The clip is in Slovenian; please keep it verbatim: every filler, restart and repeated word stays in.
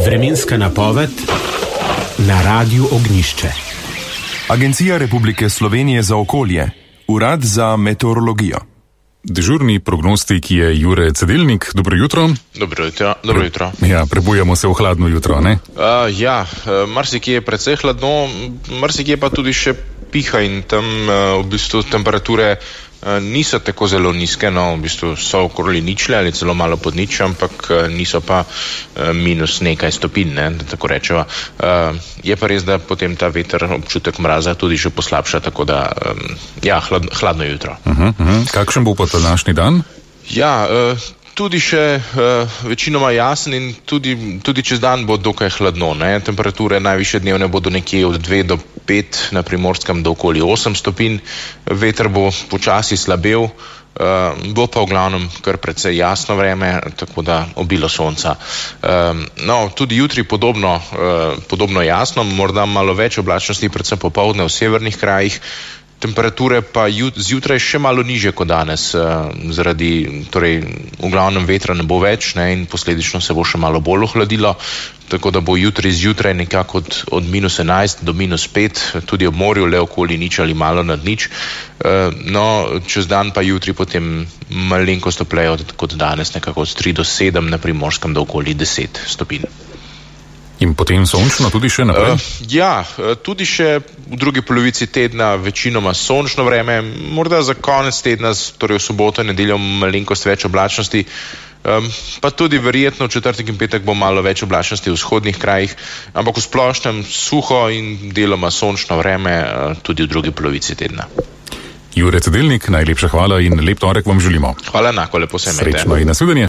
Vremenska napoved na Radiu Ognjišče. Agencija Republike Slovenije za okolje, Urad za meteorologijo. Dežurni prognostik je Jure Cedelnik. Dobro jutro. Dobro jutro. Dobro jutro. Ja, prebujamo se v hladno jutro, ne? Uh, ja, marsikje je precej hladno, marsikje pa tudi še piha in tam uh, v bistvu temperature uh, niso tako zelo nizke, no, v bistvu so okoli ničle ali celo malo pod nič, ampak uh, niso pa uh, minus nekaj stopinj, ne, da tako rečeva. Uh, je pa res, da potem ta veter občutek mraza tudi še poslabša, tako da, um, ja, hlad, hladno jutro. Uh-huh, uh-huh. Kakšen bo pa današnji dan? Ja, uh, tudi še uh, večinoma jasen in tudi, tudi čez dan bo dokaj hladno, ne. Temperature najvišje dnevne bodo nekje od dve do pet, na Primorskem do okoli osem stopinj, veter bo počasi slabel, uh, bo pa v glavnem kar precej jasno vreme, tako da obilo sonca. Uh, no, tudi jutri podobno, uh, podobno jasno, morda malo več oblačnosti, predvsem popoldne v severnih krajih. Temperature pa jut, zjutraj še malo nižje kot danes, uh, zaradi, torej, v glavnem vetra ne bo več, ne, in posledično se bo še malo bolj ohladilo, tako da bo jutri zjutraj nekako od, od minus enajst do minus pet, tudi ob morju le okoli nič ali malo nad nič. Uh, no, čez dan pa jutri potem malenkost topleje kot danes, nekako od tri do sedem, na Primorskem do okoli deset stopinj. In potem sončno tudi še naprej? Uh, ja, tudi še v drugi polovici tedna večinoma sončno vreme, morda za konec tedna, torej v soboto in nedeljo malenkost več oblačnosti, um, pa tudi verjetno v četrtek in petek bo malo več oblačnosti v vzhodnih krajih, ampak v splošnem suho in deloma sončno vreme uh, tudi v drugi polovici tedna. Jure Cedelnik, najlepša hvala in lep torek vam želimo. Hvala enako, lepo se imejte. Srečno in nasvidenje.